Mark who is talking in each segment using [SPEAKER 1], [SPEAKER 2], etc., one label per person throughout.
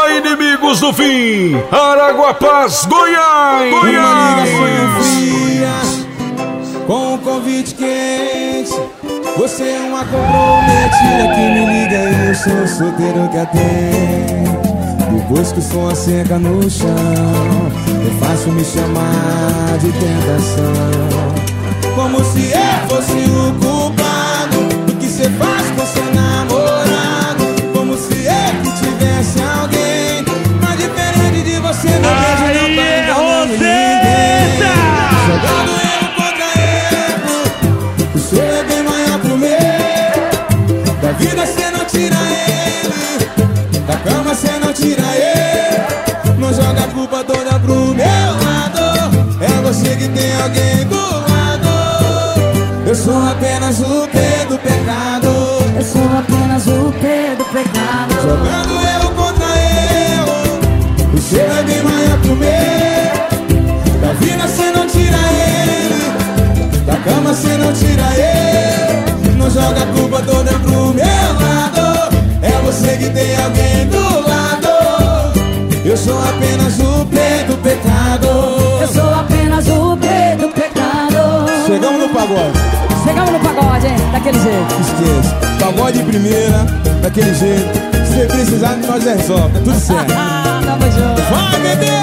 [SPEAKER 1] Fala, inimigos do fim, Araguapaz, Goiás.
[SPEAKER 2] Uma ligação fria, com um convite quente. Você é uma comprometida que me liga e eu sou o solteiro que atende. Depois que o som seca no chão, é fácil me chamar de tentação. Como se eu fosse o culpado do que cê faz com seu namorado. Como se eu que tivesse alguém, mas diferente de você, não vejo não tá enganando ninguém. Jogando erro contra erro, o seu é bem maior pro meu. Da vida cê não tira ele, da cama cê não tira ele. Não joga a culpa toda pro meu lado, é você que tem alguém do lado. Eu sou apenas o P do pecado.
[SPEAKER 3] Eu sou apenas o P do pecado.
[SPEAKER 2] Jogando erro contra erro, o seu é bem maior pro meu. Da vida cê não tira ele, da cama cê não tira ele. Não joga a culpa toda pro meu lado, é você que tem alguém do lado. Eu sou apenas o P do pecado.
[SPEAKER 3] Eu sou apenas o P do pecado.
[SPEAKER 2] Chegamos no pagode.
[SPEAKER 3] Chegamos no pagode, hein? Daquele jeito.
[SPEAKER 2] Esqueça, pagode de primeira, daquele jeito. Se você precisar, nós resolve, tá tudo certo.
[SPEAKER 3] Tamo junto.
[SPEAKER 2] Vai, bebê!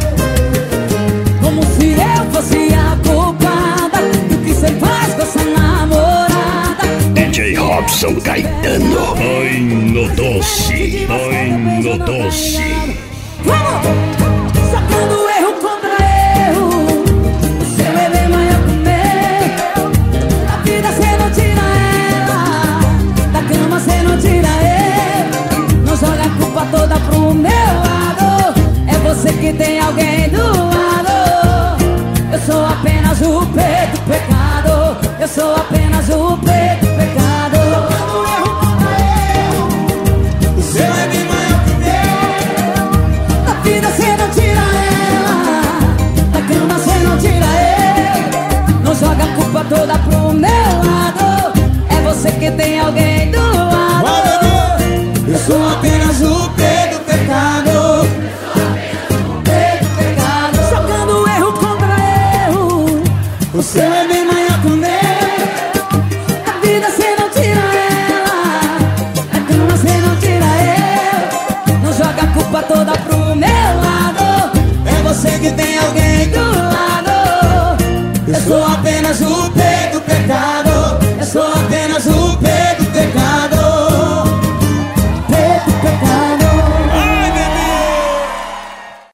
[SPEAKER 3] Como se eu fosse a culpada do que cê faz com essa namorada.
[SPEAKER 4] DJ Robson Caetano. Ai no doce, ai no doce.
[SPEAKER 3] Vamos! Sacando erro contra erro, o seu é bem maior que o meu. Da vida cê não tira ela, da cama cê não tira ele. Não joga a culpa toda pro meu lado, é você que tem alguém